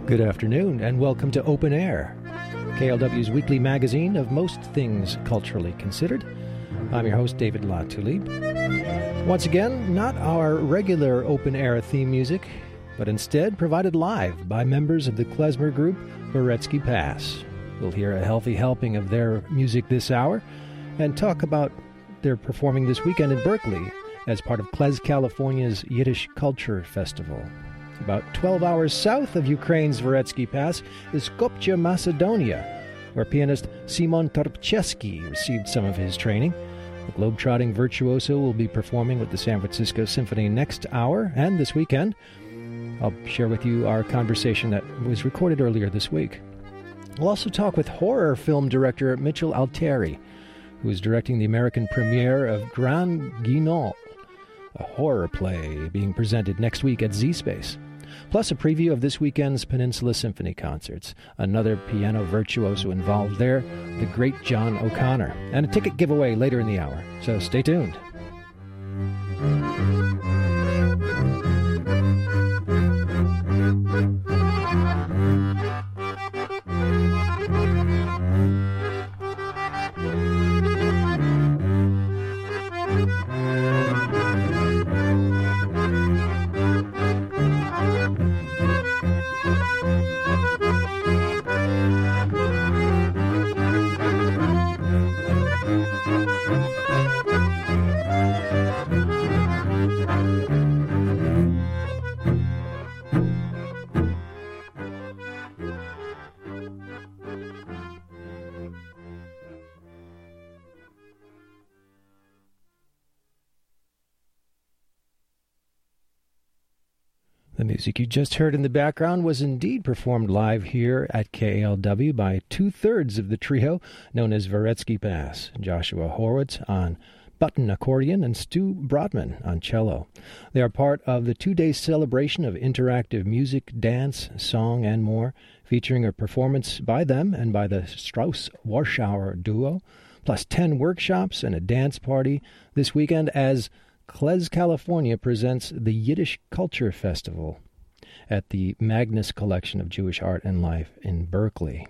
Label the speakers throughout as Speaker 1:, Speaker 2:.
Speaker 1: Good afternoon, and welcome to Open Air, KLW's weekly magazine of most things culturally considered. I'm your host, David Latulib. Once again, not our regular Open Air theme music, but instead provided live by members of the klezmer group Varetsky Pass. We'll hear a healthy helping of their music this hour and talk about their performing this weekend in Berkeley as part of Klez California's Yiddish Culture Festival. About 12 hours south of Ukraine's Varetsky Pass is Skopje, Macedonia, where pianist Simon Torpcheski received some of his training. The globe-trotting virtuoso will be performing with the San Francisco Symphony next hour and this weekend. I'll share with you our conversation that was recorded earlier this week. We'll also talk with horror film director Mitchell Alteri, who is directing the American premiere of Grand Guignol, a horror play being presented next week at Z-Space. Plus a preview of this weekend's Peninsula Symphony concerts. Another piano virtuoso involved there, the great John O'Connor. And a ticket giveaway later in the hour. So stay tuned. The music you just heard in the background was indeed performed live here at KALW by two-thirds of the trio known as Varetsky Pass, Joshua Horowitz on button accordion and Stu Brotman on cello. They are part of the two-day celebration of interactive music, dance, song, and more, featuring a performance by them and by the Strauss-Warschauer duo, plus 10 workshops and a dance party this weekend as Klez California presents the Yiddish Culture Festival at the Magnus Collection of Jewish Art and Life in Berkeley.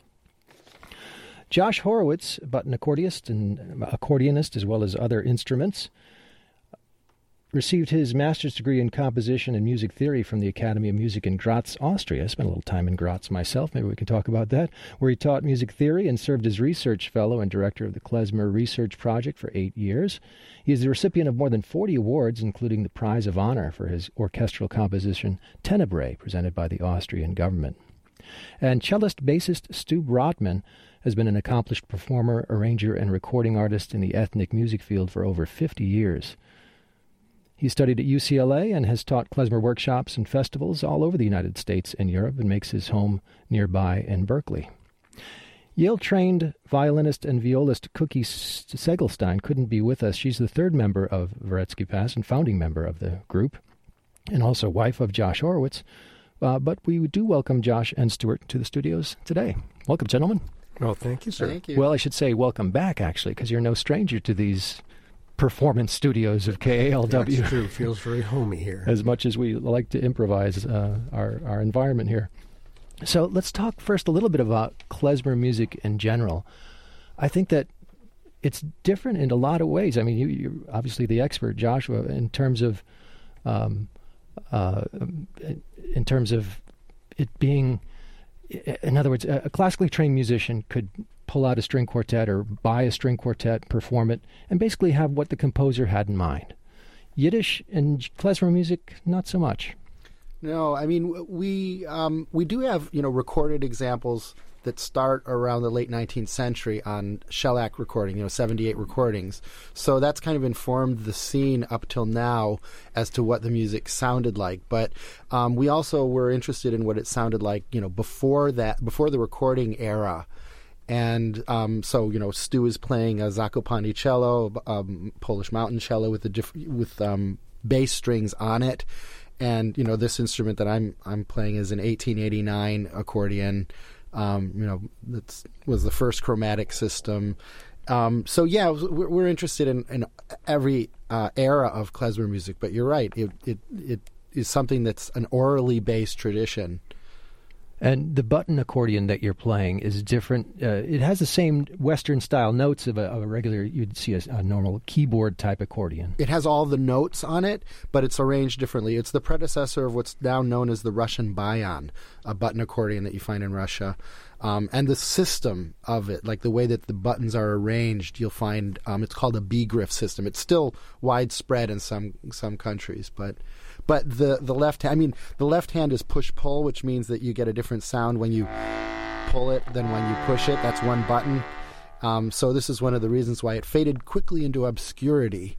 Speaker 1: Josh Horowitz, button accordionist as well as other instruments, received his master's degree in composition and music theory from the Academy of Music in Graz, Austria. I spent a little time in Graz myself. Maybe we can talk about that, where he taught music theory and served as research fellow and director of the Klezmer Research Project for 8 years. He is the recipient of more than 40 awards, including the Prize of Honor for his orchestral composition Tenebrae, presented by the Austrian government. And cellist-bassist Stu Brotman has been an accomplished performer, arranger, and recording artist in the ethnic music field for over 50 years. He studied at UCLA and has taught klezmer workshops and festivals all over the United States and Europe and makes his home nearby in Berkeley. Yale-trained violinist and violist Cookie Segelstein couldn't be with us. She's the third member of Varetsky Pass and founding member of the group, and also wife of Josh Horowitz. But we do welcome Josh and Stuart to the studios today. Welcome, gentlemen.
Speaker 2: Well, thank you, sir.
Speaker 3: Thank you.
Speaker 1: Well, I should say welcome back, actually, because you're no stranger to these performance studios of KALW.
Speaker 2: That's true. Feels very homey here.
Speaker 1: As much as we like to improvise our environment here. So let's talk first a little bit about klezmer music in general. I think that it's different in a lot of ways. I mean, you're obviously the expert, Joshua, in terms of it being, in other words, a classically trained musician could pull out a string quartet or buy a string quartet, perform it, and basically have what the composer had in mind. Yiddish and klezmer music, not so much.
Speaker 3: No, I mean, we do have, recorded examples that start around the late 19th century on shellac recording, 78 recordings. So that's kind of informed the scene up till now as to what the music sounded like. But we also were interested in what it sounded like, before the recording era. And so, Stu is playing a Zakopane cello, Polish mountain cello with bass strings on it. And, this instrument that I'm playing is an 1889 accordion. That was the first chromatic system. So yeah, we're interested in every era of klezmer music. But you're right; it is something that's an orally based tradition.
Speaker 1: And the button accordion that you're playing is different. It has the same Western-style notes of a regular, you'd see a normal keyboard-type accordion.
Speaker 3: It has all the notes on it, but it's arranged differently. It's the predecessor of what's now known as the Russian bayan, a button accordion that you find in Russia. And the system of it, like the way that the buttons are arranged, you'll find it's called a B-griff system. It's still widespread in some countries, but the left the left hand is push-pull, which means that you get a different sound when you pull it than when you push it. That's one button. So this is one of the reasons why it faded quickly into obscurity.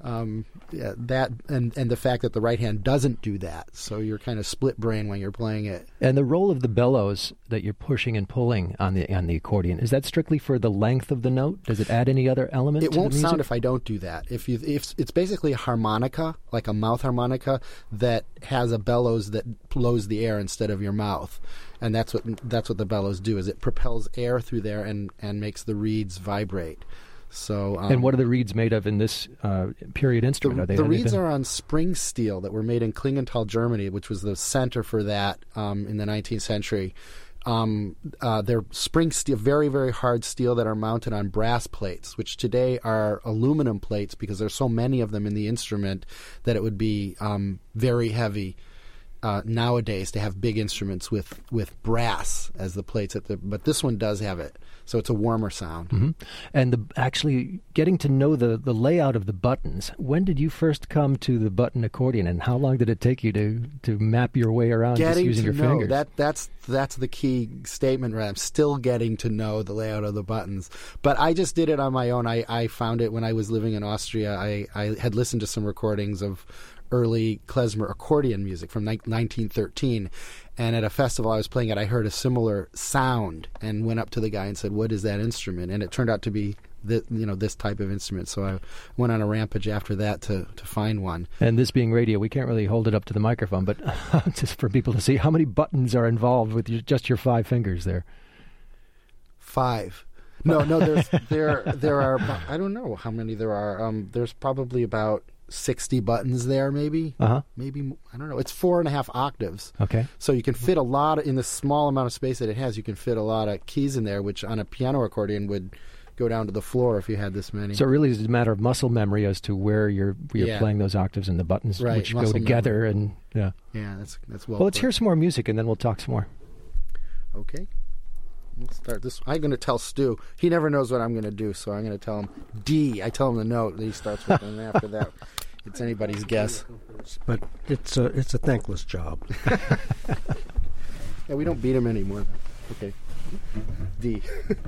Speaker 3: That and the fact that the right hand doesn't do that, so you're kind of split brain when you're playing it.
Speaker 1: And the role of the bellows that you're pushing and pulling on the accordion, is that strictly for the length of the note? Does it add any other element?
Speaker 3: It
Speaker 1: to
Speaker 3: won't
Speaker 1: the music?
Speaker 3: sound if I don't do that. If it's basically a harmonica, like a mouth harmonica that has a bellows that blows the air instead of your mouth, and that's what the bellows do. Is it propels air through there and makes the reeds vibrate. So,
Speaker 1: and what are the reeds made of in this period instrument?
Speaker 3: The reeds are on spring steel that were made in Klingenthal, Germany, which was the center for that in the 19th century. They're spring steel, very, very hard steel that are mounted on brass plates, which today are aluminum plates because there's so many of them in the instrument that it would be very heavy nowadays to have big instruments with brass as the plates. But this one does have it. So it's a warmer sound.
Speaker 1: Mm-hmm. And actually getting to know the layout of the buttons, when did you first come to the button accordion, and how long did it take you to map your way around just using your fingers?
Speaker 3: That's the key statement, right? I'm still getting to know the layout of the buttons. But I just did it on my own. I found it when I was living in Austria. I had listened to some recordings of early klezmer accordion music from 1913, and at a festival I was playing it, I heard a similar sound and went up to the guy and said, "What is that instrument?" And it turned out to be this type of instrument. So I went on a rampage after that to find one. And
Speaker 1: this being radio, we can't really hold it up to the microphone, but just for people to see, how many buttons are involved with just your 5 fingers there?
Speaker 3: 5. No, there are. I don't know how many there are. There's probably about 60 buttons there, maybe. Maybe, I don't know. It's 4.5 octaves.
Speaker 1: Okay.
Speaker 3: So you can fit a lot in the small amount of space that it has. You can fit a lot of keys in there, which on a piano accordion would go down to the floor if you had this many.
Speaker 1: So it really is a matter of muscle memory as to where you're playing those octaves and the buttons,
Speaker 3: right,
Speaker 1: which go together memory. And
Speaker 3: that's well.
Speaker 1: Well, let's hear some more music and then we'll talk some more.
Speaker 3: Okay. Let's start this. I'm going to tell Stu. He never knows what I'm going to do, so I'm going to tell him D. I tell him the note that he starts with, and after that, it's anybody's guess.
Speaker 2: But it's a thankless job.
Speaker 3: Yeah, we don't beat him anymore. Okay. D.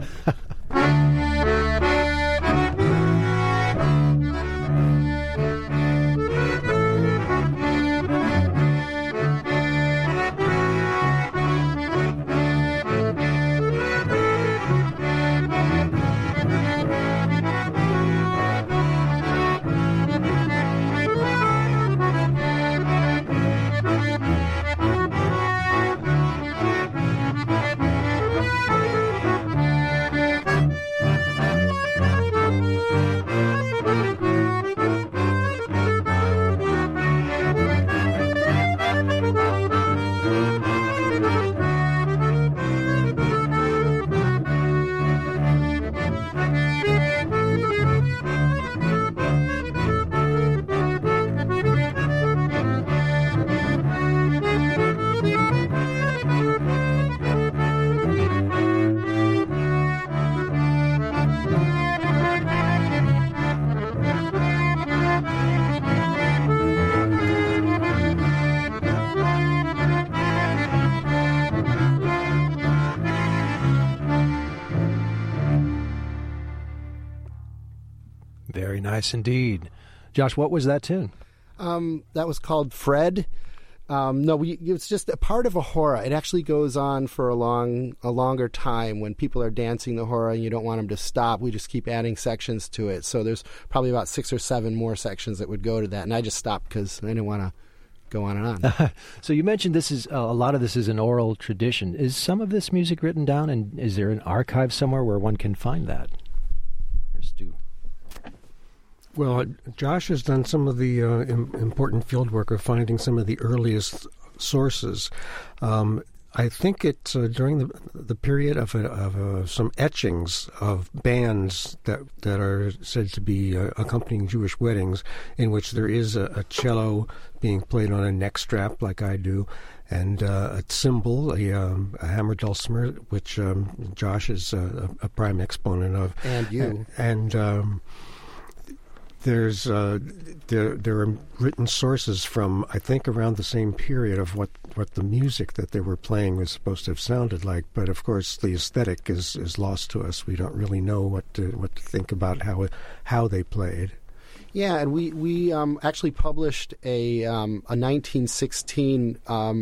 Speaker 1: Very nice indeed. Josh, what was that tune?
Speaker 3: That was called Fred. It's just a part of a hora. It actually goes on for a longer time when people are dancing the hora and you don't want them to stop. We just keep adding sections to it. So there's probably about 6 or 7 more sections that would go to that. And I just stopped because I didn't want to go on and on.
Speaker 1: So you mentioned this is a lot of this is an oral tradition. Is some of this music written down, and is there an archive somewhere where one can find that? Or Stu?
Speaker 2: Well, Josh has done some of the important field work of finding some of the earliest sources. I think it's during the period of some etchings of bands that are said to be accompanying Jewish weddings, in which there is a cello being played on a neck strap, like I do, and a cymbal, a hammer dulcimer, which Josh is a prime exponent of,
Speaker 3: and you
Speaker 2: and. There are written sources from, I think, around the same period of what the music that they were playing was supposed to have sounded like. But of course, the aesthetic is lost to us. We don't really know what to think about how they played.
Speaker 3: Yeah, and we actually published a 1916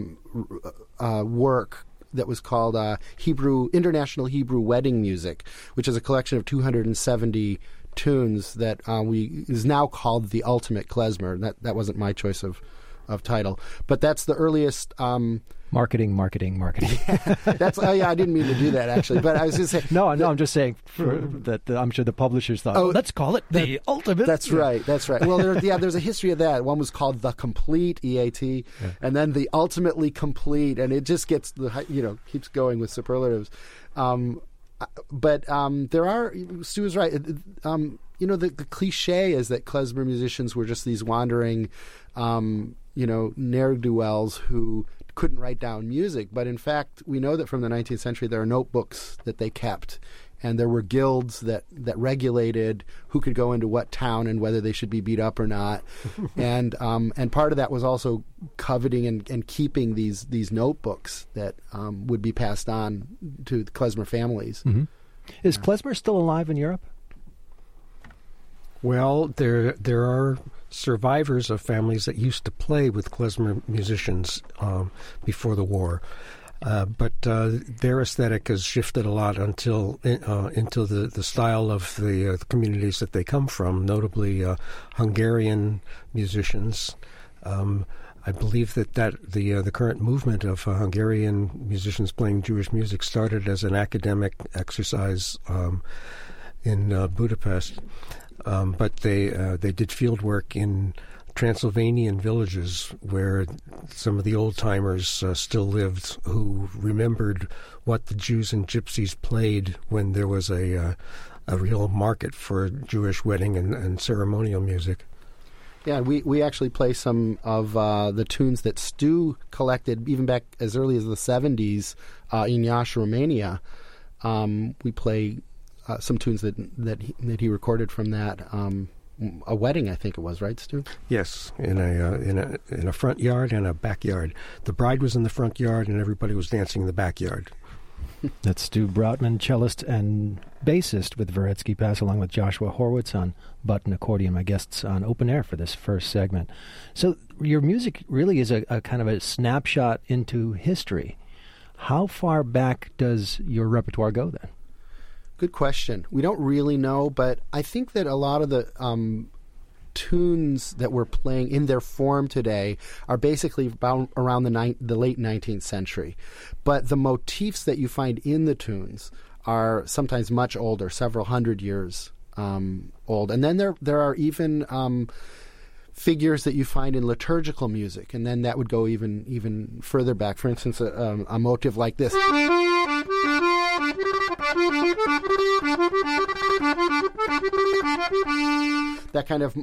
Speaker 3: work that was called International Hebrew Wedding Music, which is a collection of 270 tunes that is now called the Ultimate Klezmer. That wasn't my choice of title, but that's the earliest.
Speaker 1: Marketing.
Speaker 3: That's I didn't mean to do that actually, but I was going to say
Speaker 1: no. I'm just saying that I'm sure the publishers thought, let's call it the Ultimate.
Speaker 3: That's right. Well, there's a history of that. One was called the Complete EAT, and then the Ultimately Complete, and it just gets keeps going with superlatives. But there are, Stu is right. The cliche is that klezmer musicians were just these wandering, ne'er-do-wells who couldn't write down music. But in fact, we know that from the 19th century there are notebooks that they kept, and there were guilds that regulated who could go into what town and whether they should be beat up or not. And part of that was also coveting and keeping these notebooks that would be passed on to the klezmer families.
Speaker 1: Mm-hmm. Is klezmer still alive in Europe?
Speaker 2: Well, there are survivors of families that used to play with klezmer musicians before the war. But their aesthetic has shifted a lot into the style of the communities that they come from, notably Hungarian musicians. I believe that the current movement of Hungarian musicians playing Jewish music started as an academic exercise in Budapest, but they did field work in Transylvanian villages where some of the old-timers still lived, who remembered what the Jews and Gypsies played when there was a real market for Jewish wedding and ceremonial music.
Speaker 3: Yeah, we actually play some of the tunes that Stu collected even back as early as the 70s in Iași, Romania. We play some tunes that he recorded from that. A wedding, I think it was, right, Stu?
Speaker 2: Yes, in a front yard and a backyard. The bride was in the front yard, and everybody was dancing in the backyard.
Speaker 1: That's Stu Broutman, cellist and bassist with Dvoretsky Pass, along with Joshua Horwitz on button accordion, my guests on Open Air for this first segment. So your music really is a kind of a snapshot into history. How far back does your repertoire go then?
Speaker 3: Good question. We don't really know, but I think that a lot of the tunes that we're playing in their form today are basically around the late 19th century. But the motifs that you find in the tunes are sometimes much older, several hundred years old. And then there are even figures that you find in liturgical music, and then that would go even further back. For instance, a motif like this. That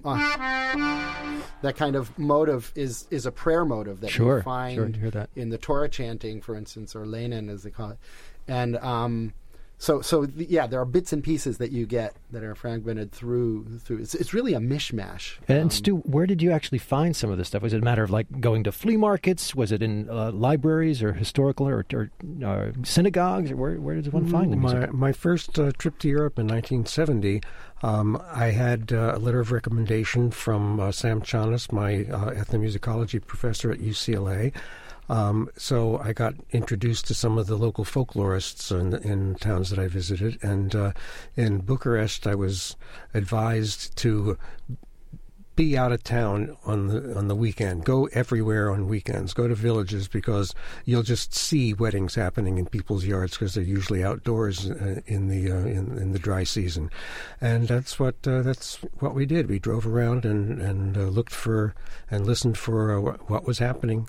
Speaker 3: kind of motive is a prayer motive that you find in the Torah chanting, for instance, or Leinen as they call it, and there are bits and pieces that you get that are fragmented through. It's really a mishmash.
Speaker 1: And Stu, where did you actually find some of this stuff? Was it a matter of like going to flea markets? Was it in libraries or historical or synagogues? Or where does one find the music?
Speaker 2: My first trip to Europe in 1970, I had a letter of recommendation from Sam Chanas, my ethnomusicology professor at UCLA. So I got introduced to some of the local folklorists in towns that I visited, and in Bucharest I was advised to be out of town on the weekend. Go everywhere on weekends. Go to villages, because you'll just see weddings happening in people's yards, because they're usually outdoors in the dry season. And that's what we did. We drove around and looked for and listened for what was happening.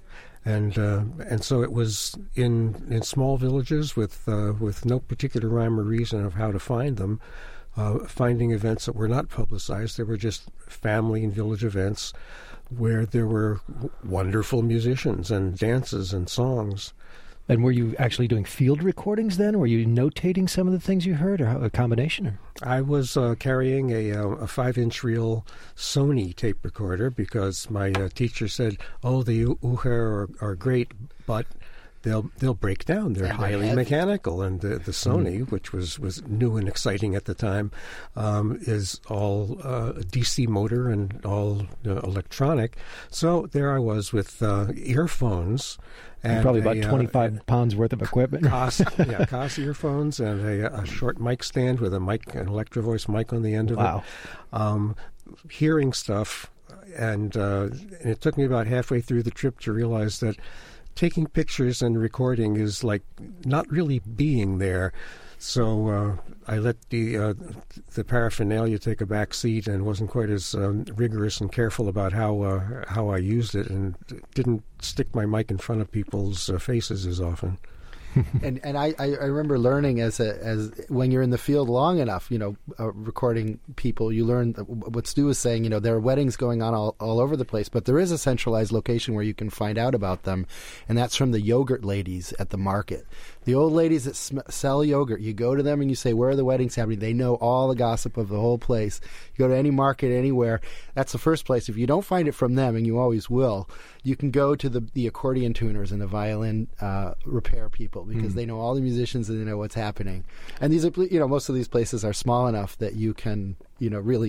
Speaker 2: And so it was in small villages with no particular rhyme or reason of how to find them, finding events that were not publicized. They were just family and village events where there were wonderful musicians and dances and songs.
Speaker 1: And were you actually doing field recordings then? Were you notating some of the things you heard, or a combination? Or?
Speaker 2: I was carrying a 5-inch reel Sony tape recorder because my teacher said, "Oh, the Uher are great, but they'll break down. They're highly mechanical." And the Sony, which was new and exciting at the time, is all DC motor and all electronic. So there I was with earphones. And
Speaker 1: probably about 25 pounds worth of equipment.
Speaker 2: Koss earphones and a short mic stand with an Electro Voice mic on the end of it. Hearing stuff, and it took me about halfway through the trip to realize that taking pictures and recording is like not really being there. So I let the paraphernalia take a back seat and wasn't quite as rigorous and careful about how I used it, and didn't stick my mic in front of people's faces as often.
Speaker 3: And I remember learning as when you're in the field long enough, recording people, you learn what Stu was saying. There are weddings going on all over the place, but there is a centralized location where you can find out about them, and that's from the yogurt ladies at the market. The old ladies that sell yogurt, you go to them and you say, "Where are the weddings happening?" They know all the gossip of the whole place. You go to any market anywhere, that's the first place. If you don't find it from them, and you always will, you can go to the accordion tuners and the violin repair people, because they know all the musicians and they know what's happening. And these are, most of these places are small enough that you can, really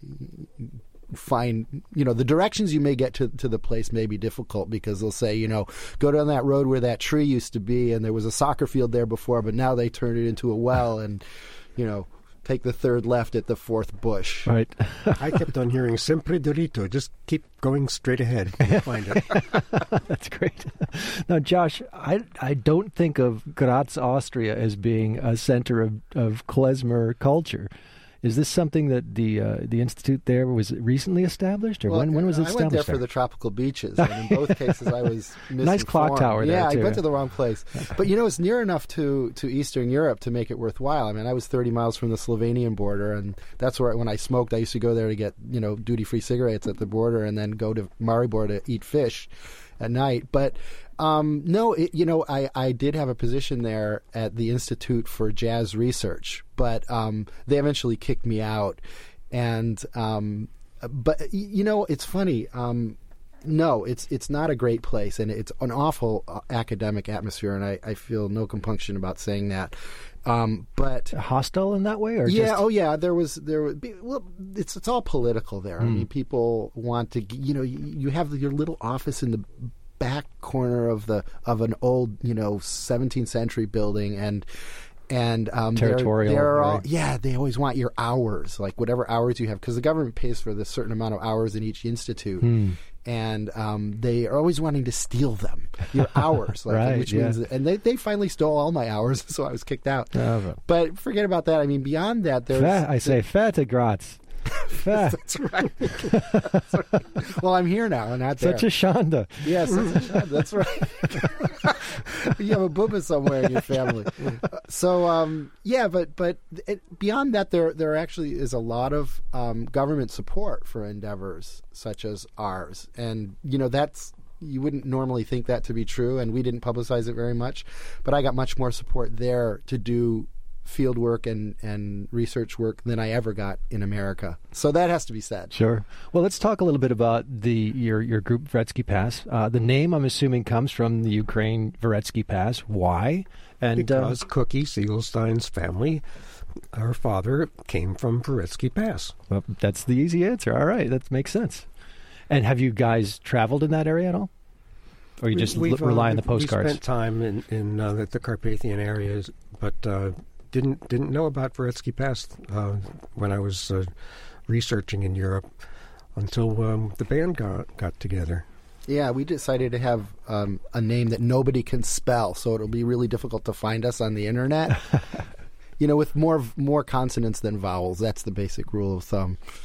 Speaker 3: find, the directions you may get to the place may be difficult, because they'll say, go down that road where that tree used to be, and there was a soccer field there before, but now they turned it into a well, and, take the third left at the fourth bush.
Speaker 1: Right.
Speaker 2: I kept on hearing "Sempre Dorito." Just keep going straight ahead. You'll find it.
Speaker 1: That's great. Now, Josh, I don't think of Graz, Austria, as being a center of klezmer culture. Is this something that the institute there was recently established, or when was it established?
Speaker 3: I went there for the tropical beaches, and in both cases I was misinformed.
Speaker 1: Nice clock tower there,
Speaker 3: yeah,
Speaker 1: too.
Speaker 3: I went to the wrong place. But, it's near enough to Eastern Europe to make it worthwhile. I mean, I was 30 miles from the Slovenian border, and that's where, when I smoked, I used to go there to get, duty-free cigarettes at the border, and then go to Maribor to eat fish at night. But no, I did have a position there at the Institute for Jazz Research, but they eventually kicked me out. And but it's funny. No, it's not a great place, and it's an awful academic atmosphere, and I feel no compunction about saying that. But
Speaker 1: hostile in that way, or
Speaker 3: there was it's all political there. I mean, people want to, you have your little office in the back corner of an old 17th century building, and
Speaker 1: territorial.
Speaker 3: They're all,
Speaker 1: right?
Speaker 3: They always want your hours, like whatever hours you have, because the government pays for this certain amount of hours in each institute. And they are always wanting to steal them, your hours,
Speaker 1: right,
Speaker 3: which means, and they finally stole all my hours, so I was kicked out. But forget about that. I mean, beyond that, there's
Speaker 1: Fete Graz.
Speaker 3: That's right. Well, I'm here now, and not there.
Speaker 1: Such a shanda.
Speaker 3: Yes, such a shanda. That's right. You have a booba somewhere in your family. But beyond that, there actually is a lot of government support for endeavors such as ours, and that's. You wouldn't normally think that to be true, and we didn't publicize it very much, but I got much more support there to do field work and research work than I ever got in America. So that has to be said.
Speaker 1: Sure. Well, let's talk a little bit about your group, Varetsky Pass. The name, I'm assuming, comes from the Ukraine Varetsky Pass. Why? And
Speaker 2: because Cookie Siegelstein's family, her father, came from Varetsky Pass.
Speaker 1: Well, that's the easy answer. All right. That makes sense. And have you guys traveled in that area at all? Or you just rely on the postcards?
Speaker 2: We spent time in the Carpathian areas, but didn't know about Varetsky Pass when I was researching in Europe until the band got together.
Speaker 3: Yeah, we decided to have a name that nobody can spell, so it'll be really difficult to find us on the internet. With more consonants than vowels. That's the basic rule of thumb.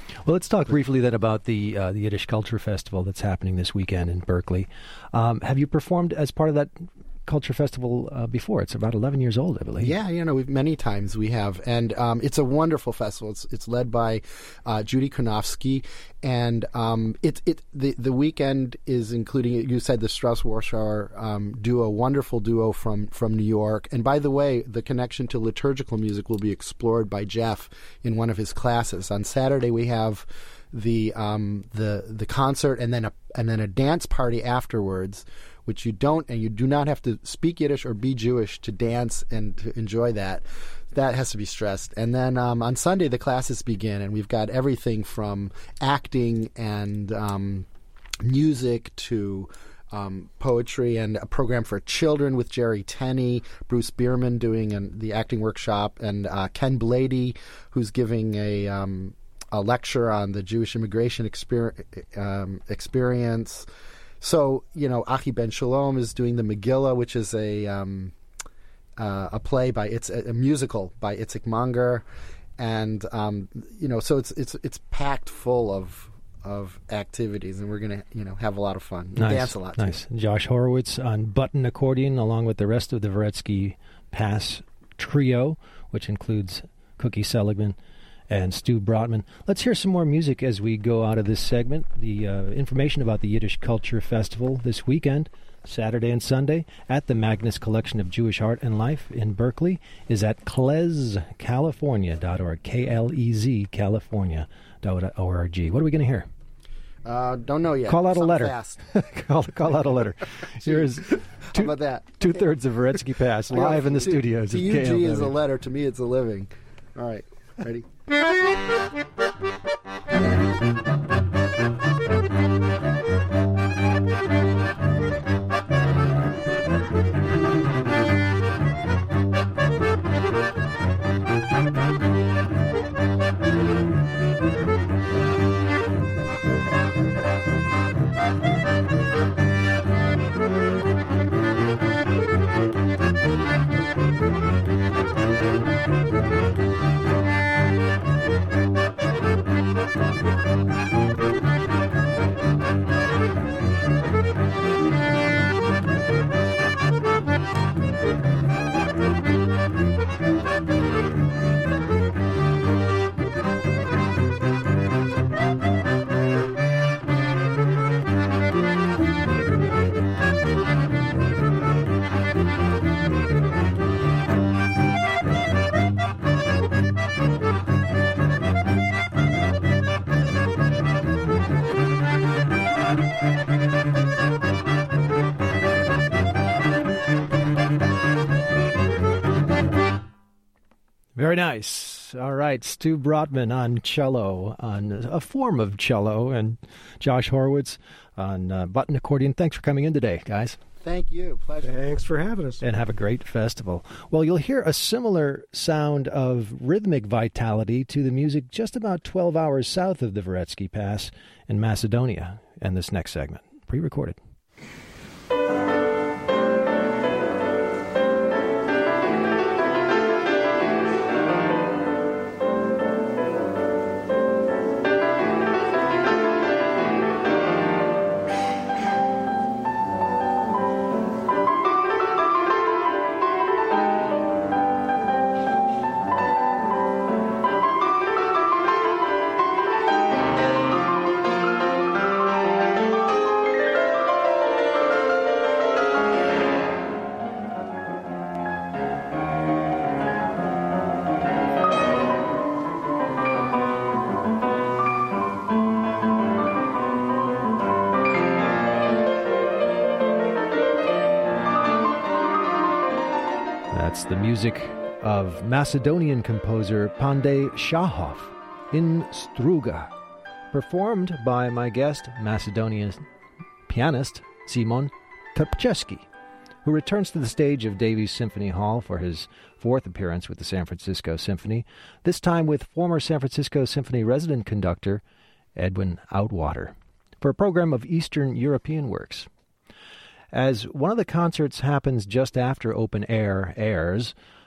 Speaker 1: Well, let's talk briefly then about the Yiddish Culture Festival that's happening this weekend in Berkeley. Have you performed as part of that Culture Festival before? It's about 11 years old, I believe.
Speaker 3: Yeah, many times we have, and it's a wonderful festival. It's led by Judy Konofsky, and the weekend is including, you said, the Strauss-Warschauer duo, wonderful duo from New York. And by the way, the connection to liturgical music will be explored by Jeff in one of his classes. On Saturday we have the concert and then a dance party afterwards, which you do not have to speak Yiddish or be Jewish to dance and to enjoy that. That has to be stressed. And then on Sunday, the classes begin, and we've got everything from acting and music to poetry, and a program for children with Jerry Tenney, Bruce Bierman doing the acting workshop, and Ken Blady, who's giving a lecture on the Jewish immigration experience. So, Achi Ben Shalom is doing the Megillah, which is a play it's a musical by Itzik Monger, and so it's packed full of activities, and we're gonna have a lot of fun, dance a lot.
Speaker 1: Nice.
Speaker 3: Too.
Speaker 1: Josh Horowitz on button accordion, along with the rest of the Dvoretsky Pass trio, which includes Cookie Seligman and Stu Brotman. Let's hear some more music as we go out of this segment. The information about the Yiddish Culture Festival this weekend, Saturday and Sunday, at the Magnus Collection of Jewish Art and Life in Berkeley is at klezcalifornia.org, K-L-E-Z, California.org. What are we going to hear?
Speaker 3: Don't know yet.
Speaker 1: Call out a letter.
Speaker 3: Fast.
Speaker 1: call out a letter. Here is
Speaker 3: How about that?
Speaker 1: 2/3 of Dvoretsky Pass live in the studios.
Speaker 3: To you, G is a letter. To me, it's a living. All right. Ready?
Speaker 1: Very nice. All right, Stu Brotman on cello, on a form of cello, and Josh Horowitz on button accordion. Thanks for coming in today, guys.
Speaker 3: Thank you. Pleasure.
Speaker 2: Thanks for having us.
Speaker 1: And have a great festival. Well, you'll hear a similar sound of rhythmic vitality to the music just about 12 hours south of the Dvoretsky Pass in Macedonia in this next segment, pre-recorded. That's the music of Macedonian composer Pandey Shahov in Struga, performed by my guest, Macedonian pianist Simon Trpceski, who returns to the stage of Davies Symphony Hall for his fourth appearance with the San Francisco Symphony, this time with former San Francisco Symphony resident conductor Edwin Outwater, for a program of Eastern European works. As one of the concerts happens just after Open Air airs,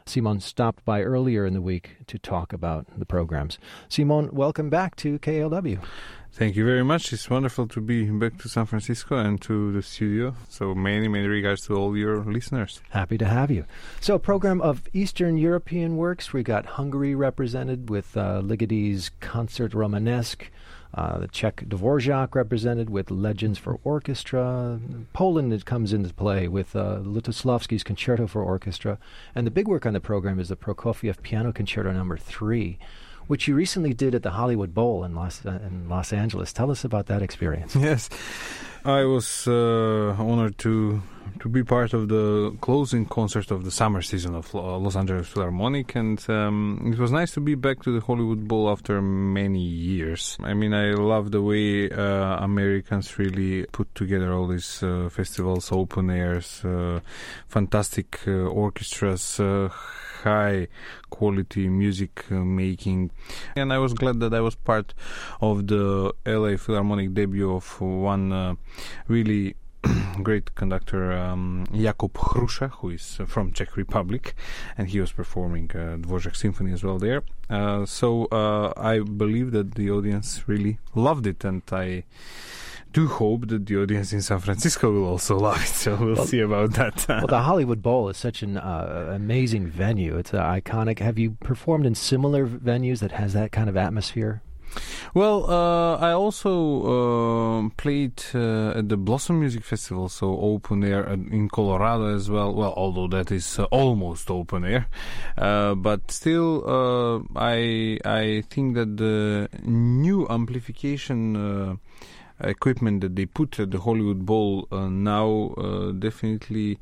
Speaker 1: Simon stopped by earlier in the week to talk about the programs. Simon, welcome back to KLW.
Speaker 4: Thank you very much. It's wonderful to be back to San Francisco and to the studio. So many regards to all your listeners.
Speaker 1: Happy to have you. So a program of Eastern European works. We got Hungary represented with Ligody's Concert Romanesque. The Czech Dvorak represented with Legends for Orchestra. Poland that comes into play with Lutosławski's Concerto for Orchestra. And the big work on the program is the Prokofiev Piano Concerto No. 3, which you recently did at the Hollywood Bowl in Los Angeles. Tell us about that experience.
Speaker 4: Yes, I was honored to be part of the closing concert of the summer season of Los Angeles Philharmonic, and it was nice to be back to the Hollywood Bowl after many years. I mean, I love the way Americans really put together all these festivals, open airs, fantastic orchestras, high quality music making, and I was glad that I was part of the LA Philharmonic debut of one really great conductor, Jakub Hruša, who is from Czech Republic, and he was performing Dvorak Symphony as well there. So I believe that the audience really loved it, and I do hope that the audience in San Francisco will also love it, so we'll see about that.
Speaker 1: Well, the Hollywood Bowl is such an amazing venue. It's iconic. Have you performed in similar venues that has that kind of atmosphere?
Speaker 4: Well, I also played at the Blossom Music Festival, so open air in Colorado as well. Well, although that is almost open air, but still, I think that the new amplification equipment that they put at the Hollywood Bowl now definitely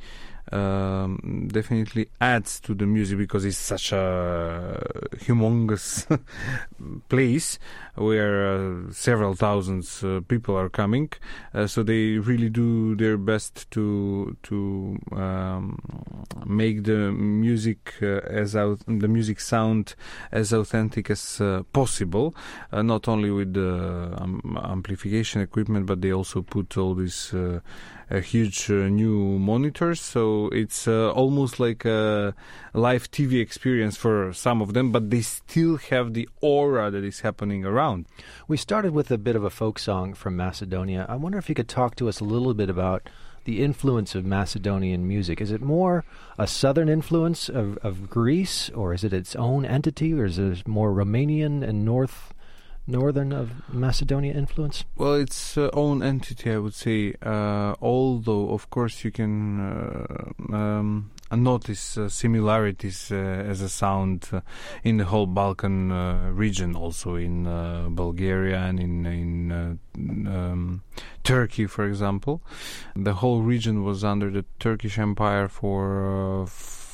Speaker 4: adds to the music, because it's such a humongous place where several thousands people are coming, so they really do their best to make the music the music sound as authentic as possible, not only with the amplification equipment, but they also put all these huge new monitors, so it's almost like a live TV experience for some of them, but they still have the aura that is happening around.
Speaker 1: We started with a bit of a folk song from Macedonia. I wonder if you could talk to us a little bit about the influence of Macedonian music. Is it more a southern influence of Greece, or is it its own entity, or is it more Romanian and northern of Macedonia influence?
Speaker 4: Well, its own entity, I would say, although of course you can notice similarities as a sound in the whole Balkan region, also in Bulgaria and in Turkey, for example. The whole region was under the Turkish Empire for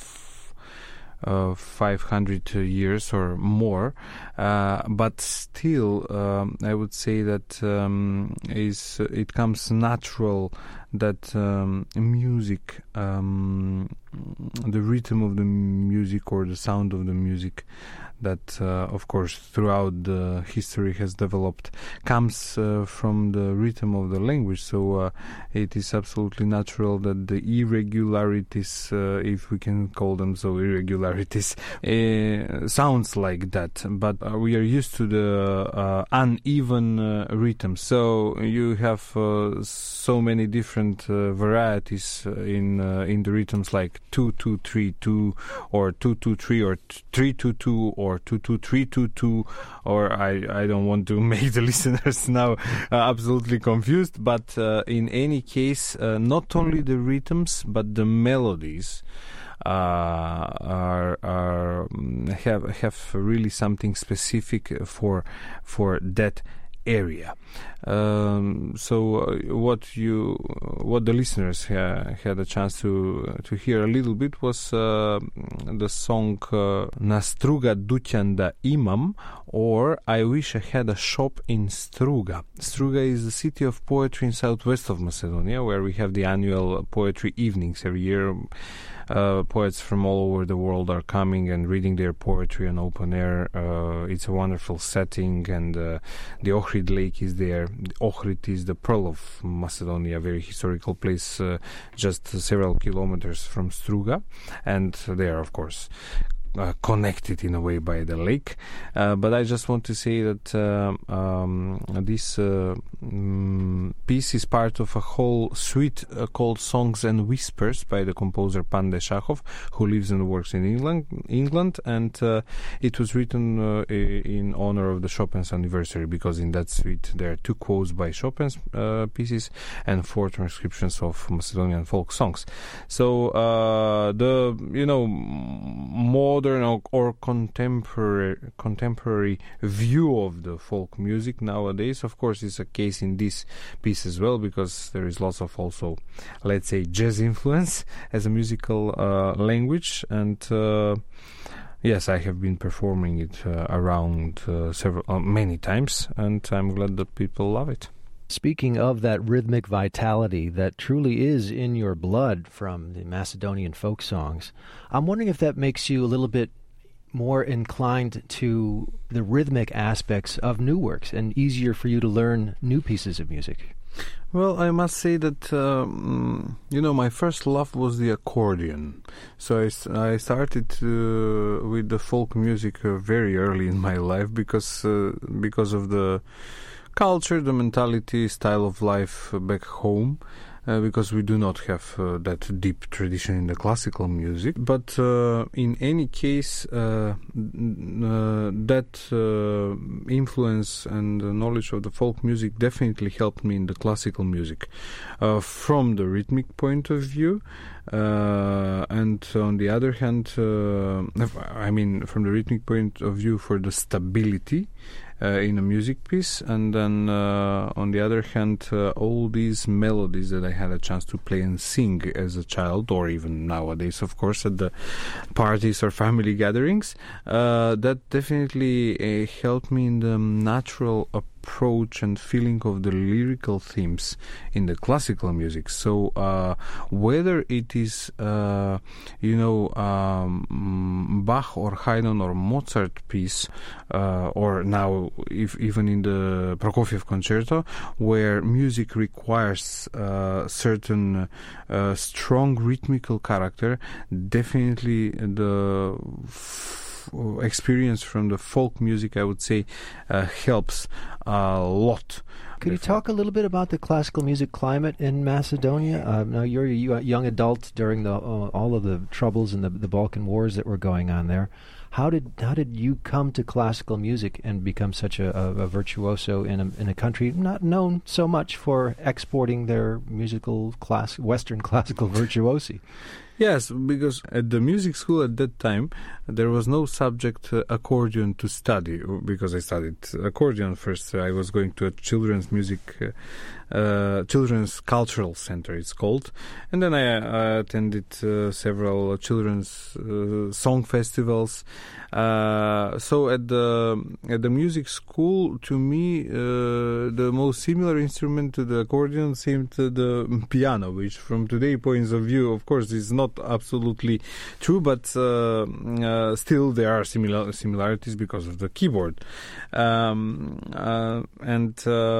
Speaker 4: 500 years or more, but still I would say that it comes natural that music, the rhythm of the music or the sound of the music that of course throughout the history has developed comes from the rhythm of the language, so it is absolutely natural that the irregularities, if we can call them so, irregularities, sounds like that, but we are used to the uneven rhythm, so you have so many different varieties in the rhythms, like 2-2-3-2 or 2-2-3 or 3-2-2 or 2-2-3-2-2, or I don't want to make the listeners now absolutely confused, but in any case, not only the rhythms but the melodies have really something specific for that area. So what the listeners had a chance to hear a little bit was the song Na Struga Dućan da imam, or I Wish I Had a Shop in Struga. Struga is the city of poetry in southwest of Macedonia, where we have the annual poetry evenings every year. Poets from all over the world are coming and reading their poetry on open air. It's a wonderful setting, and the Ohrid Lake is there. Ohrid is the pearl of Macedonia, a very historical place, just several kilometers from Struga, and they are, of course, connected in a way by the lake. But I just want to say that this piece is part of a whole suite called Songs and Whispers by the composer Pan Deshachov, who lives and works in England, and it was written in honor of the Chopin's anniversary, because in that suite there are 2 quotes by Chopin's pieces and 4 transcriptions of Macedonian folk songs. So the modern or contemporary view of the folk music nowadays, of course, is a case in this piece as well, because there is lots of also, let's say, jazz influence as a musical language, and yes, I have been performing it around many times, and I'm glad that people love it.
Speaker 1: Speaking of that rhythmic vitality that truly is in your blood from the Macedonian folk songs, I'm wondering if that makes you a little bit more inclined to the rhythmic aspects of new works and easier for you to learn new pieces of music.
Speaker 4: Well, I must say that, my first love was the accordion. So I started with the folk music very early in my life because of the culture, the mentality, style of life back home, because we do not have that deep tradition in the classical music. But in any case, that influence and knowledge of the folk music definitely helped me in the classical music, from the rhythmic point of view. And on the other hand, from the rhythmic point of view, for the stability in a music piece, and then on the other hand, all these melodies that I had a chance to play and sing as a child, or even nowadays, of course, at the parties or family gatherings, that definitely helped me in the natural approach and feeling of the lyrical themes in the classical music. So whether it is Bach or Haydn or Mozart piece, or now even in the Prokofiev concerto, where music requires certain strong rhythmical character, definitely the experience from the folk music, I would say, helps a lot.
Speaker 1: Could you talk a little bit about the classical music climate in Macedonia? Now, you're a young adult during all of the troubles and the Balkan Wars that were going on there. How did you come to classical music and become such a virtuoso in a country not known so much for exporting their musical Western classical virtuosi?
Speaker 4: Yes, because at the music school at that time, there was no subject accordion to study, because I studied accordion first. I was going to a children's music, children's cultural center, it's called. And then I attended several children's song festivals. So at the music school, to me, the most similar instrument to the accordion seemed the piano, which from today's point of view, of course, is not absolutely true, but still there are similarities because of the keyboard. And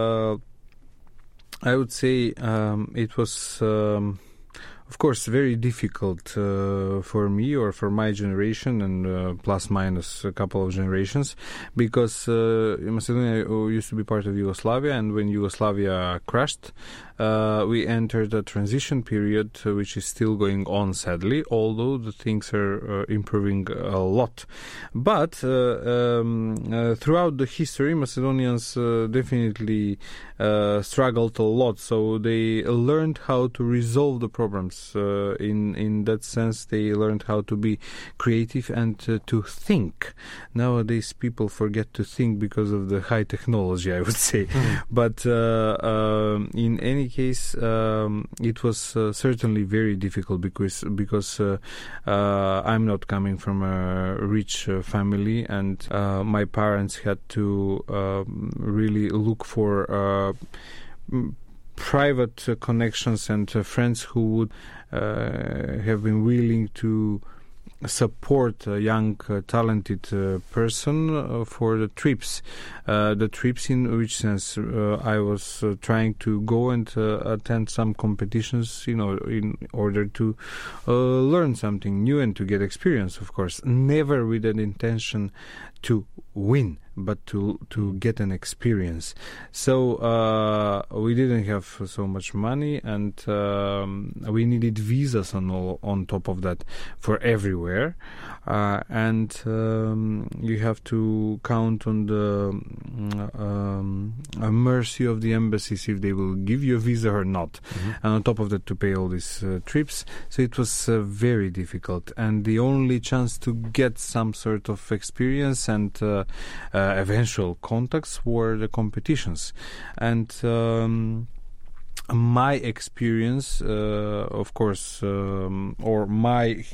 Speaker 4: I would say it was of course very difficult for me or for my generation, and plus minus a couple of generations, because Macedonia used to be part of Yugoslavia, and when Yugoslavia crashed, we entered a transition period, which is still going on, sadly, although the things are improving a lot. But throughout the history, Macedonians definitely struggled a lot, so they learned how to resolve the problems. In that sense, they learned how to be creative and to think. Nowadays, people forget to think because of the high technology, I would say. But in any case, it was certainly very difficult because I'm not coming from a rich family, and my parents had to really look for private connections and friends who would have been willing to support a young, talented person for the trips. The trips, in which sense I was trying to go and attend some competitions, in order to learn something new and to get experience, of course. Never with an intention to win, but to get an experience. So we didn't have so much money, and we needed visas on top of that for everywhere. And you have to count on the mercy of the embassies if they will give you a visa or not. And on top of that, to pay all these trips. So it was very difficult. And the only chance to get some sort of experience and eventual contacts were the competitions. And my experience, of course, or my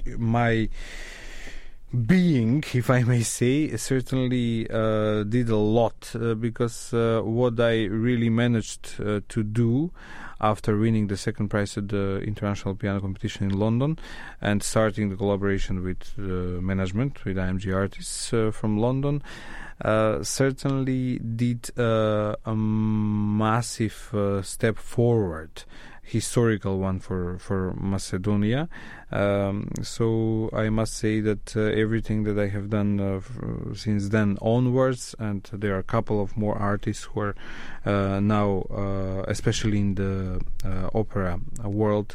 Speaker 4: being, if I may say, certainly did a lot, because what I really managed to do after winning the second prize at the International Piano Competition in London and starting the collaboration with management, with IMG artists from London, certainly did a massive step forward, historical one for Macedonia. So I must say that everything that I have done since then onwards, and there are a couple of more artists who are now, especially in the opera world,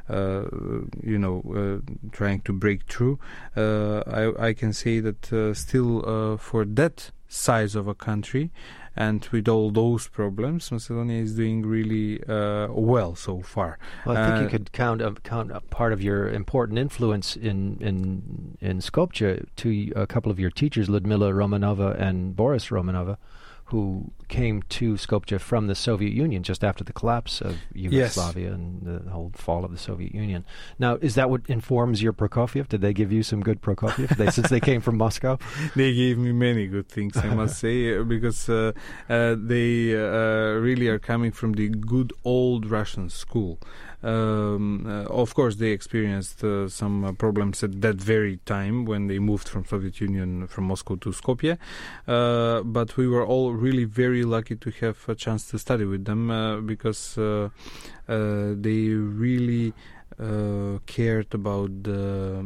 Speaker 4: trying to break through. I can say that still for that size of a country, and with all those problems, Macedonia is doing really well so far.
Speaker 1: Well, I think you could count a part of your important influence in Skopje to a couple of your teachers, Ludmila Romanova and Boris Romanova, who came to Skopje from the Soviet Union just after the collapse of Yugoslavia and the whole fall of the Soviet Union. Now, is that what informs your Prokofiev? Did they give you some good Prokofiev since they came from Moscow?
Speaker 4: They gave me many good things, I must say, because they really are coming from the good old Russian school. Of course, they experienced some problems at that very time when they moved from Soviet Union, from Moscow to Skopje. But we were all really very lucky to have a chance to study with them because they really cared about the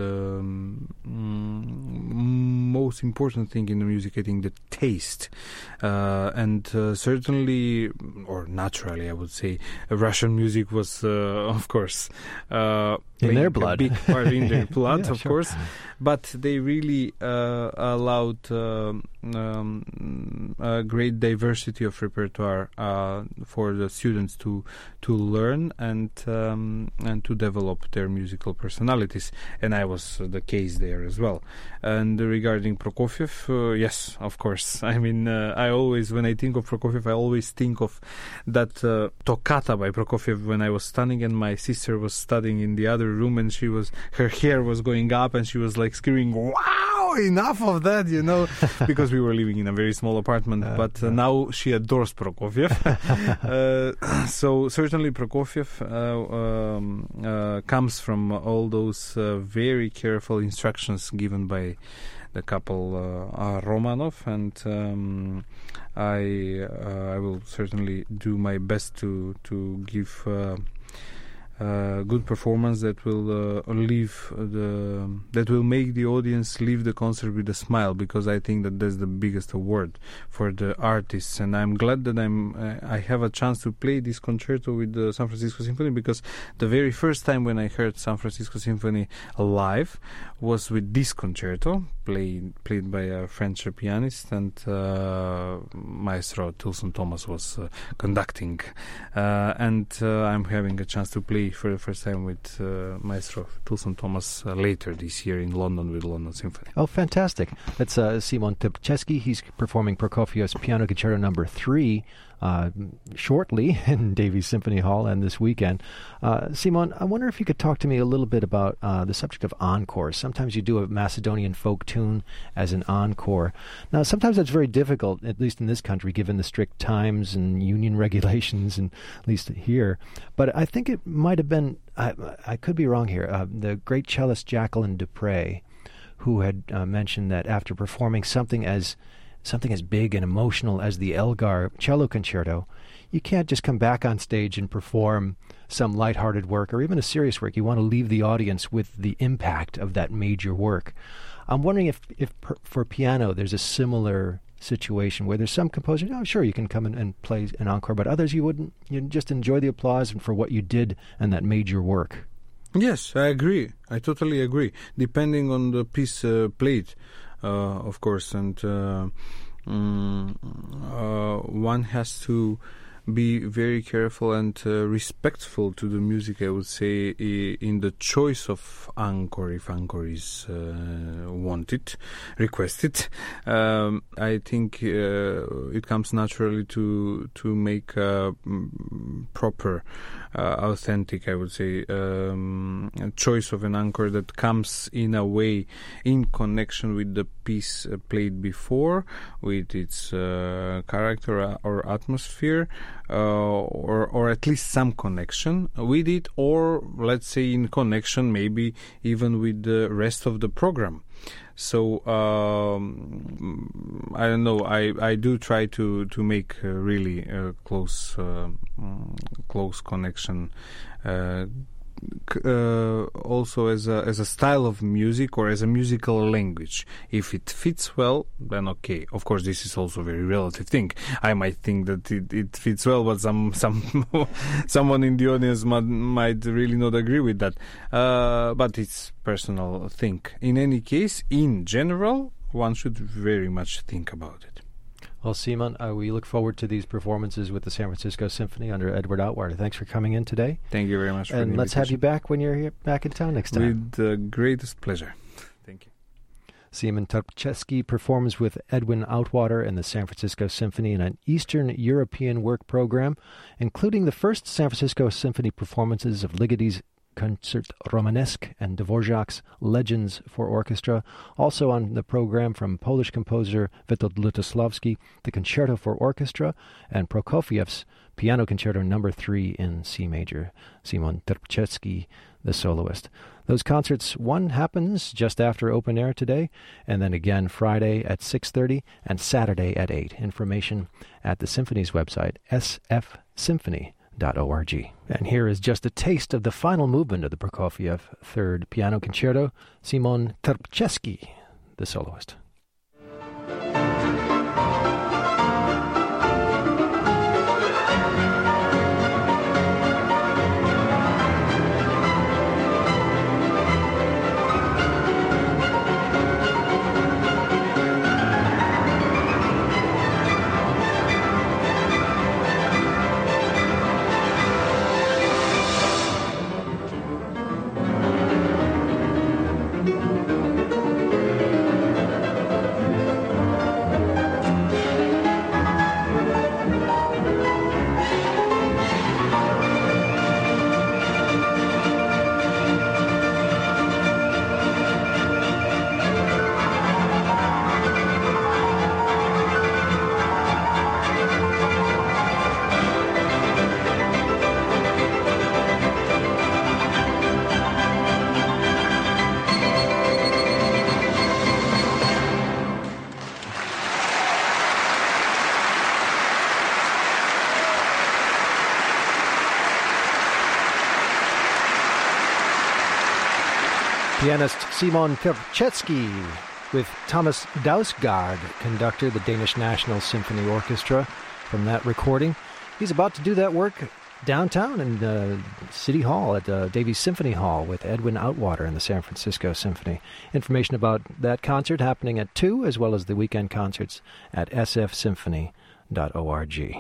Speaker 4: most important thing in the music, I think, the taste. And certainly, or naturally, I would say, Russian music was, of course,
Speaker 1: in their blood.
Speaker 4: A big part in their blood,
Speaker 1: yeah,
Speaker 4: of
Speaker 1: sure.
Speaker 4: course. But they really allowed a great diversity of repertoire for the students to learn and to develop their musical personalities. And I was the case there as well. And regarding Prokofiev, yes, of course. I mean, I always, when I think of Prokofiev, I always think of that toccata by Prokofiev when I was studying, and my sister was studying in the other room, and her hair was going up, and she was like screaming, "Wow, enough of that," because we were living in a very small apartment. But now she adores Prokofiev. So certainly Prokofiev comes from all those very careful instructions given by the couple Romanov, and I will certainly do my best to give good performance that will that will make the audience leave the concert with a smile, because I think that that's the biggest award for the artists. And I'm glad that I have a chance to play this concerto with the San Francisco Symphony, because the very first time when I heard San Francisco Symphony live was with this concerto played by a French pianist, and Maestro Tilson Thomas was conducting, and I'm having a chance to play for the first time with Maestro Tilson Thomas later this year in London with London Symphony.
Speaker 1: Oh, fantastic. That's Simon Tepcheski. He's performing Prokofiev's Piano Concerto No. 3 shortly in Davies Symphony Hall and this weekend. Simon, I wonder if you could talk to me a little bit about the subject of encores. Sometimes you do a Macedonian folk tune as an encore. Now, sometimes that's very difficult, at least in this country, given the strict times and union regulations, and at least here. But I think it might have been, I could be wrong here, the great cellist Jacqueline Dupre, who had mentioned that after performing something as big and emotional as the Elgar Cello Concerto, you can't just come back on stage and perform some lighthearted work or even a serious work. You want to leave the audience with the impact of that major work. I'm wondering if for piano there's a similar situation where there's some composer, oh, sure, you can come in and play an encore, but others you wouldn't. You'd just enjoy the applause for what you did and that major work.
Speaker 4: Yes, I agree. I totally agree. Depending on the piece played, of course, and one has to be very careful and respectful to the music, I would say, in the choice of encore, if encore is wanted, requested. I think it comes naturally to make proper, authentic, I would say, choice of an encore that comes in a way in connection with the piece played before, with its character or atmosphere, or at least some connection with it, or let's say in connection maybe even with the rest of the program. So I don't know. I do try to make really close connection. Also as a style of music or as a musical language. If it fits well, then okay. Of course, this is also a very relative thing. I might think that it fits well, but someone in the audience might really not agree with that. But it's personal thing. In any case, in general, one should very much think about it.
Speaker 1: Well, Simon, we look forward to these performances with the San Francisco Symphony under Edward Outwater. Thanks for coming in today.
Speaker 4: Thank you very much for the
Speaker 1: And let's have you back when you're here, back in town next time.
Speaker 4: With the greatest pleasure. Thank you.
Speaker 1: Simon Terpczewski performs with Edwin Outwater and the San Francisco Symphony in an Eastern European work program, including the first San Francisco Symphony performances of Ligoti's Concert Romanesque and Dvorak's Legends for Orchestra. Also on the program from Polish composer Witold Lutosławski, the Concerto for Orchestra, and Prokofiev's Piano Concerto No. 3 in C major. Simon Terpczewski, the soloist. Those concerts, one happens just after open air today, and then again Friday at 6:30 and Saturday at 8. Information at the Symphony's website, sfsymphony.org. And here is just a taste of the final movement of the Prokofiev Third Piano Concerto, Simon Terpczewski, the soloist. Pianist Simon Terpczewski with Thomas Dausgaard, conductor, the Danish National Symphony Orchestra, from that recording. He's about to do that work downtown in City Hall at Davies Symphony Hall with Edwin Outwater and the San Francisco Symphony. Information about that concert happening at 2, as well as the weekend concerts at sfsymphony.org.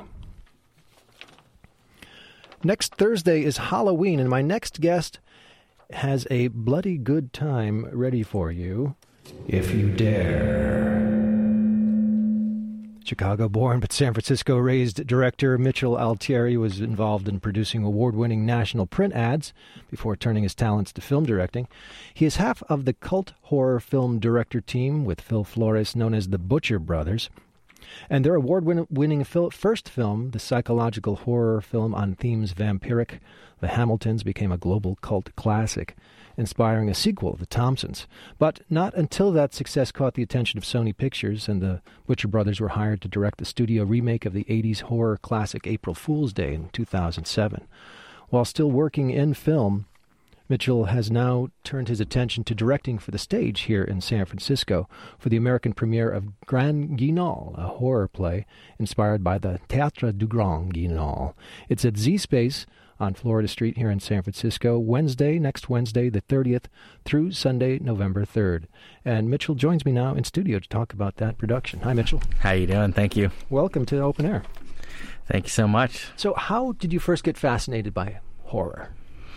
Speaker 1: Next Thursday is Halloween, and my next guest has a bloody good time ready for you, if you dare. Chicago-born but San Francisco-raised director Mitchell Altieri was involved in producing award-winning national print ads before turning his talents to film directing. He is half of the cult horror film director team with Phil Flores known as the Butcher Brothers. And their award-winning first film, the psychological horror film on themes vampiric, The Hamiltons, became a global cult classic, inspiring a sequel, The Thompsons. But not until that success caught the attention of Sony Pictures, and the Butcher Brothers were hired to direct the studio remake of the 80s horror classic April Fool's Day in 2007. While still working in film, Mitchell has now turned his attention to directing for the stage here in San Francisco for the American premiere of Grand Guignol, a horror play inspired by the Théâtre du Grand Guignol. It's at Z-Space on Florida Street here in San Francisco, next Wednesday, the 30th, through Sunday, November 3rd. And Mitchell joins me now in studio to talk about that production. Hi, Mitchell.
Speaker 5: How you doing? Thank you.
Speaker 1: Welcome to Open Air.
Speaker 5: Thank you so much.
Speaker 1: So how did you first get fascinated by horror?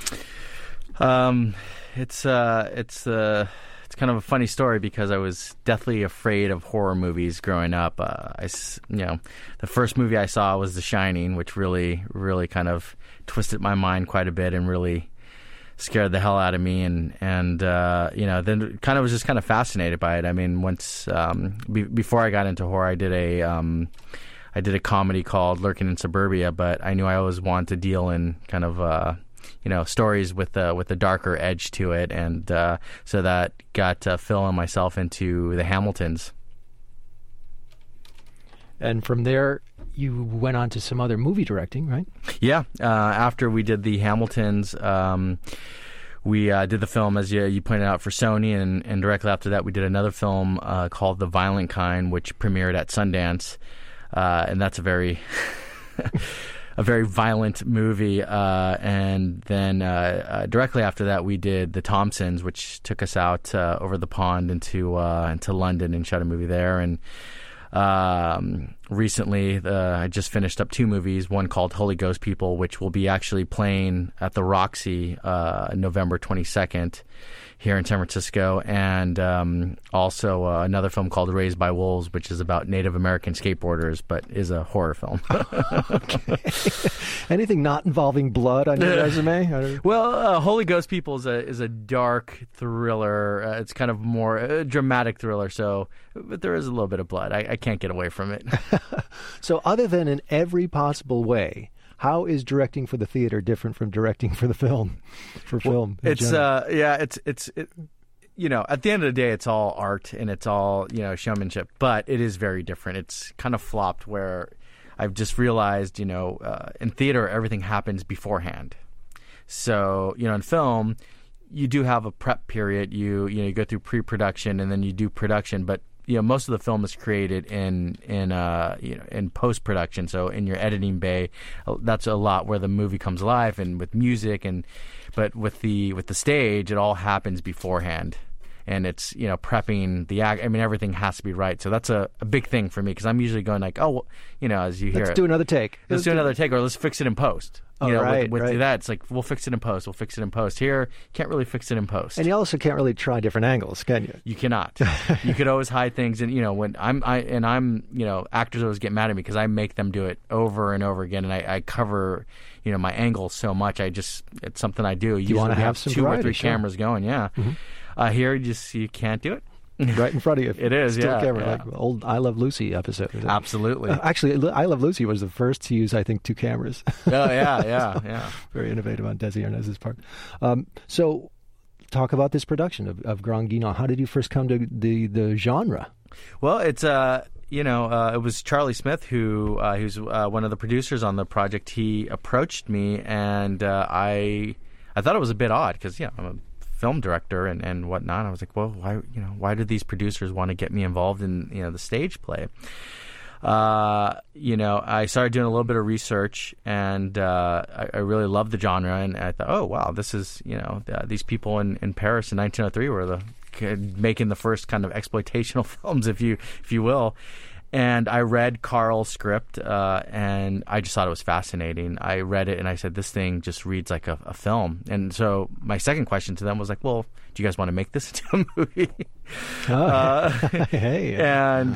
Speaker 5: It's kind of a funny story because I was deathly afraid of horror movies growing up. The first movie I saw was The Shining, which really kind of twisted my mind quite a bit and really scared the hell out of me. And then kind of was just kind of fascinated by it. I mean, once before I got into horror, I did a comedy called Lurking in Suburbia, but I knew I always wanted to deal in kind of stories with a darker edge to it, and so that got Phil and myself into The Hamiltons. And
Speaker 1: from there, you went on to some other movie directing, right?
Speaker 5: Yeah. After we did The Hamiltons, we did the film, as you pointed out, for Sony, and directly after that, we did another film called The Violent Kind, which premiered at Sundance, and that's a very violent movie. And then directly after that, we did The Thompsons, which took us out over the pond into London and shot a movie there. And recently, I just finished up two movies, one called Holy Ghost People, which will be actually playing at the Roxy November 22nd here in San Francisco, and also another film called Raised by Wolves, which is about Native American skateboarders, but is a horror film.
Speaker 1: Okay. Anything not involving blood on your resume?
Speaker 5: Well, Holy Ghost People is a dark thriller. It's kind of more a dramatic thriller, but there is a little bit of blood. I can't get away from it.
Speaker 1: So other than in every possible way, how is directing for the theater different from directing for the film? It's at the end of the day, it's all art and it's all showmanship, but it is very different. It's kind of flopped where I've just realized in theater everything happens beforehand. So in film you do have a prep period. You go through pre-production and then you do production, but most of the film is created in post-production. So in your editing bay, that's a lot where the movie comes alive, and with music, but with the stage, it all happens beforehand, and it's prepping the act. I mean, everything has to be right. So that's a big thing for me, because I'm usually going like, as you hear, let's do another take.
Speaker 5: Let's do another take, or let's fix it in post.
Speaker 1: Right.
Speaker 5: That, it's like, we'll fix it in post. Here, can't really fix it in post.
Speaker 1: And you also can't really try different angles, can you?
Speaker 5: You cannot. You could always hide things, and when actors always get mad at me because I make them do it over and over again, and I cover my angles so much. It's something I do.
Speaker 1: You want to have some
Speaker 5: 2
Speaker 1: variety,
Speaker 5: or 3
Speaker 1: sure.
Speaker 5: cameras going. Yeah. Mm-hmm. Here, you can't do it.
Speaker 1: Right in front of you.
Speaker 5: It is,
Speaker 1: still camera, like old I Love Lucy episode.
Speaker 5: Absolutely.
Speaker 1: Actually, I Love Lucy was the first to use, I think, 2 cameras.
Speaker 5: Oh, yeah.
Speaker 1: Very innovative on Desi Arnaz's part. So, talk about this production of Grand Guignol. How did you first come to the genre?
Speaker 5: Well, it's it was Charlie Smith who's one of the producers on the project. He approached me, and I thought it was a bit odd because I'm a film director and whatnot. I was like, well, why do these producers want to get me involved in the stage play? I started doing a little bit of research, and I really loved the genre, and I thought, oh wow, this is these people in Paris in 1903 were making the first kind of exploitational films, if you will. And I read Carl's script, and I just thought it was fascinating. I read it, and I said, this thing just reads like a film. And so my second question to them was like, well, do you guys want to make this into a movie?
Speaker 1: Hey.
Speaker 5: And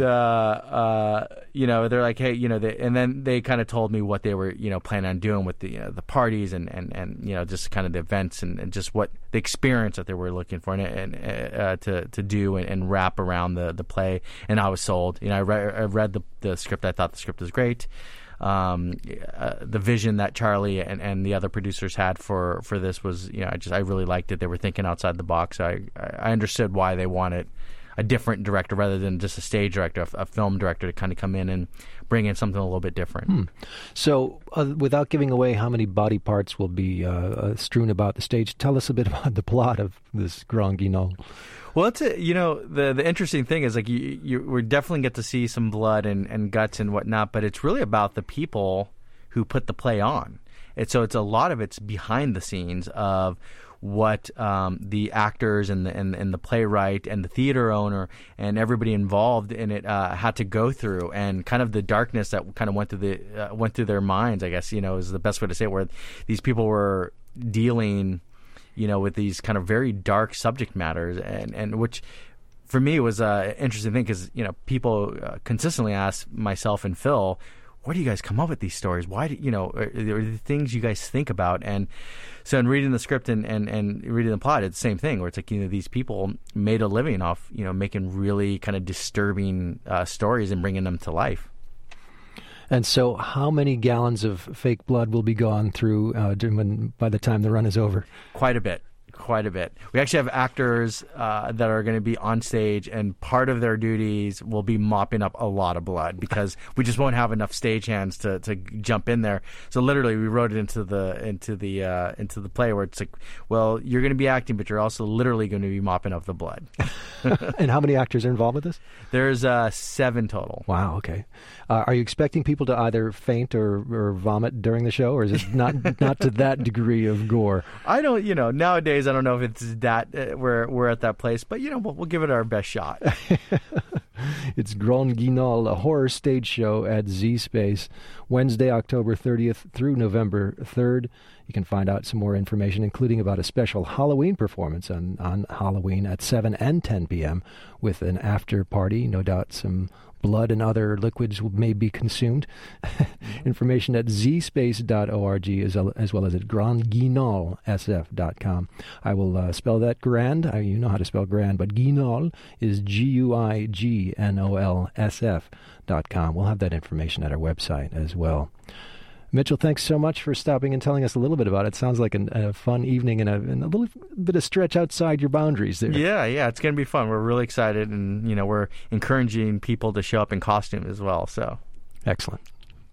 Speaker 5: they're like, hey, and then they kind of told me what they were, planning on doing with the parties and just kind of the events and just what the experience that they were looking for and to do and wrap around the play. And I was sold. I read the script. I thought the script was great. The vision that Charlie and the other producers had for this was, I really liked it. They were thinking outside the box. I understood why they wanted a different director rather than just a stage director, a film director to kind of come in and bring in something a little bit different.
Speaker 1: So, without giving away how many body parts will be strewn about the stage, tell us a bit about the plot of this Grand Guignol.
Speaker 5: Well, the interesting thing is, like, we definitely get to see some blood and guts and whatnot, but it's really about the people who put the play on. It's a lot of it's behind the scenes of what the actors and the playwright and the theater owner and everybody involved in it had to go through, and kind of the darkness that kind of went through their minds, I guess, is the best way to say it, where these people were dealing, with these kind of very dark subject matters, and which for me was an interesting thing because, people consistently ask myself and Phil, where do you guys come up with these stories? Why do are the things you guys think about? And so in reading the script and reading the plot, it's the same thing where it's like, these people made a living off, making really kind of disturbing stories and bringing them to life.
Speaker 1: And so how many gallons of fake blood will be gone through by the time the run is over?
Speaker 5: Quite a bit. We actually have actors that are going to be on stage, and part of their duties will be mopping up a lot of blood because we just won't have enough stagehands to jump in there. So literally, we wrote it into the play where it's like, well, you're going to be acting, but you're also literally going to be mopping up the blood.
Speaker 1: And how many actors are involved with this?
Speaker 5: There's 7 total.
Speaker 1: Wow. Okay. Are you expecting people to either faint or vomit during the show, or is it not to that degree of gore?
Speaker 5: I don't. Nowadays, I don't know if it's that we're at that place, but we'll give it our best shot.
Speaker 1: It's Grand Guignol, a horror stage show at Z Space, Wednesday, October 30th through November 3rd. You can find out some more information, including about a special Halloween performance on Halloween at 7 and 10 p.m. with an after party. No doubt some blood and other liquids may be consumed. Information at zspace.org as well as at grandguignolsf.com. I will spell that grand. You know how to spell grand, but Guignol is GUIGNOLSF.com. We'll have that information at our website as well. Mitchell, thanks so much for stopping and telling us a little bit about it. Sounds like a fun evening and a little bit of stretch outside your boundaries there.
Speaker 5: Yeah, it's going to be fun. We're really excited, and we're encouraging people to show up in costume as well. So
Speaker 1: excellent.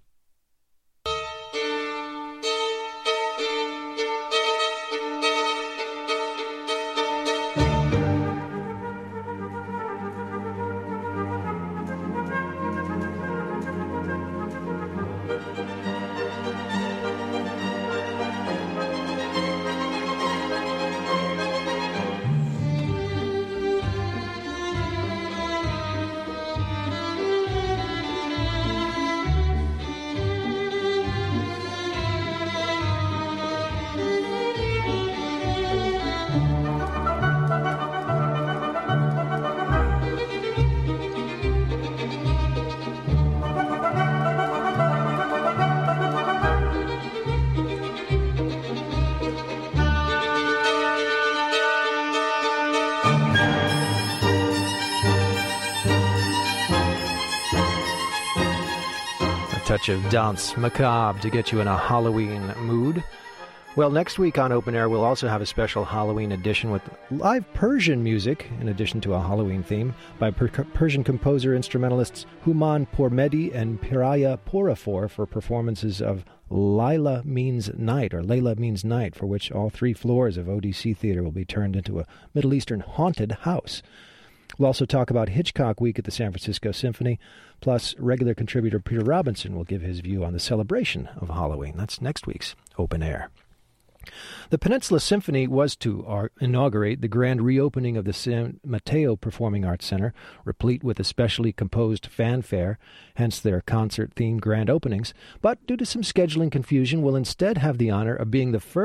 Speaker 1: Touch of Danse Macabre to get you in a Halloween mood. Well, next week on Open Air, we'll also have a special Halloween edition with live Persian music, in addition to a Halloween theme, by Persian composer instrumentalists Human Pourmehdi and Piraya Pourafour for performances of Layla Means Night, for which all 3 floors of ODC Theater will be turned into a Middle Eastern haunted house. We'll also talk about Hitchcock Week at the San Francisco Symphony, plus regular contributor Peter Robinson will give his view on the celebration of Halloween. That's next week's Open Air. The Peninsula Symphony was to inaugurate the grand reopening of the San Mateo Performing Arts Center, replete with a specially composed fanfare, hence their concert-themed grand openings, but due to some scheduling confusion will instead have the honor of being the first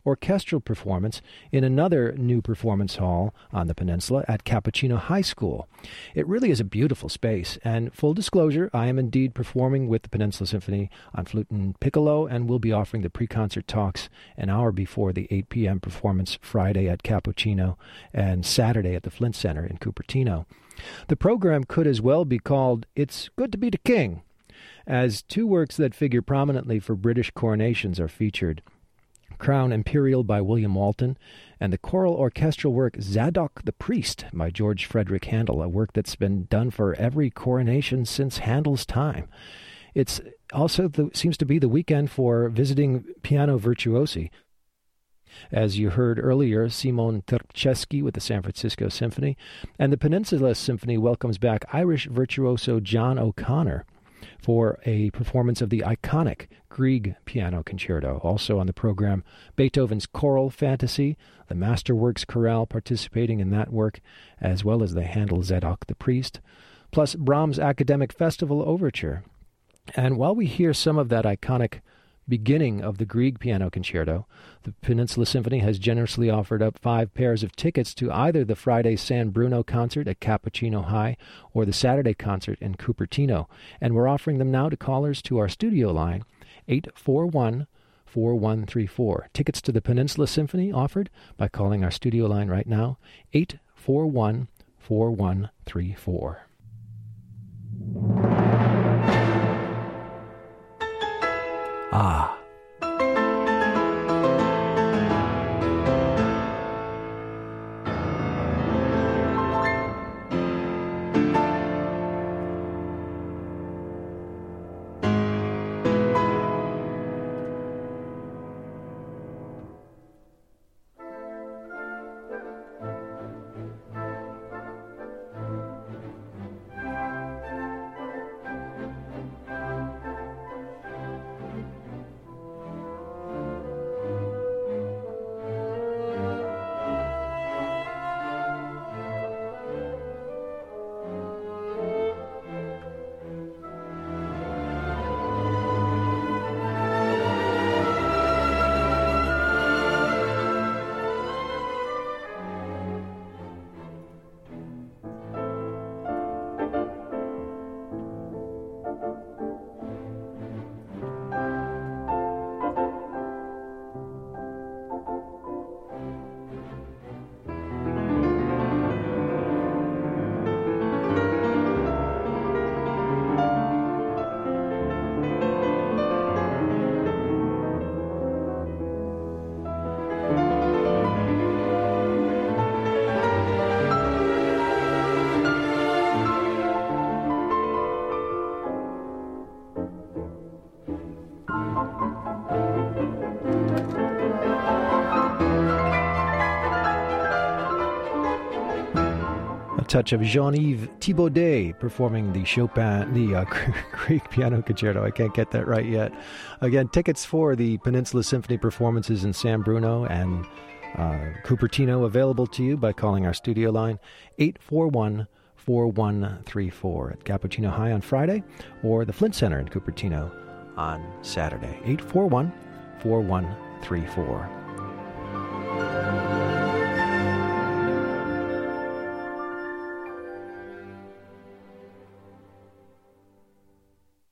Speaker 1: orchestral performance in another new performance hall on the peninsula at Cappuccino High School. It really is a beautiful space, and full disclosure, I am indeed performing with the Peninsula Symphony on flute and piccolo, and will be offering the pre-concert talks an hour before the 8 p.m. performance Friday at Cappuccino and Saturday at the Flint Center in Cupertino. The program could as well be called It's Good to Be the King, as two works that figure prominently for British coronations are featured. Crown Imperial by William Walton, and the choral orchestral work Zadok the Priest by George Frederick Handel, a work that's been done for every coronation since Handel's time. It's also seems to be the weekend for visiting piano virtuosi. As you heard earlier, Simon Terpcheski with the San Francisco Symphony, and the Peninsula Symphony welcomes back Irish virtuoso John O'Connor for a performance of the iconic Grieg Piano Concerto. Also on the program, Beethoven's Choral Fantasy, the Masterworks Chorale participating in that work, as well as the Handel Zadok the Priest, plus Brahms' Academic Festival Overture. And while we hear some of that iconic beginning of the Grieg Piano Concerto, the Peninsula Symphony has generously offered up 5 pairs of tickets to either the Friday San Bruno concert at Cappuccino High or the Saturday concert in Cupertino, and we're offering them now to callers to our studio line, 841-4134. Tickets to the Peninsula Symphony offered by calling our studio line right now, 841-4134. Ah. Touch of Jean-Yves Thibaudet performing the Grieg Piano Concerto. I can't get that right yet. Again, tickets for the Peninsula Symphony performances in San Bruno and Cupertino available to you by calling our studio line, 841-4134 at Cappuccino High on Friday or the Flint Center in Cupertino on Saturday, 841-4134.